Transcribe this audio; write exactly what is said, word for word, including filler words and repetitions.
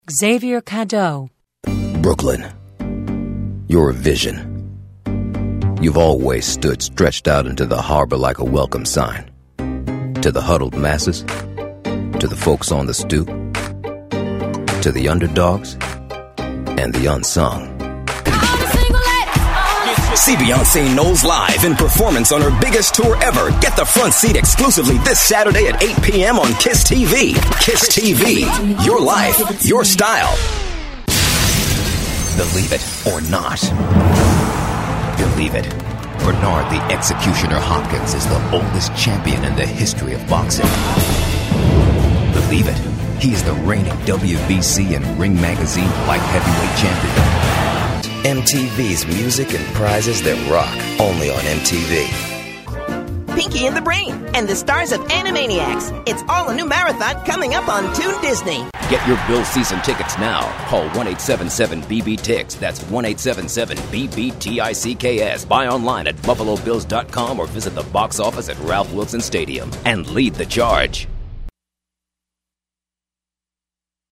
Xavier Cadeau. Brooklyn, you're a vision. You've always stood stretched out into the harbor like a welcome sign. To the huddled masses, to the folks on the stoop, to the underdogs, and the unsung. See Beyonce Knowles live in performance on her biggest tour ever. Get the front seat exclusively this Saturday at eight p.m. on KISS T V. KISS T V. Your life, your style. Believe it or not. Believe it. Bernard the Executioner Hopkins is the oldest champion in the history of boxing. Believe it. He is the reigning W B C and Ring Magazine light heavyweight champion. M T V's music and prizes that rock, only on M T V. Pinky and the Brain and the stars of Animaniacs. It's all a new marathon coming up on Toon Disney. Get your Bills season tickets now. Call one eight seven seven B B T I C K S. That's one eight seven seven B B T I C K S. Buy online at buffalo bills dot com or visit the box office at Ralph Wilson Stadium. And lead the charge.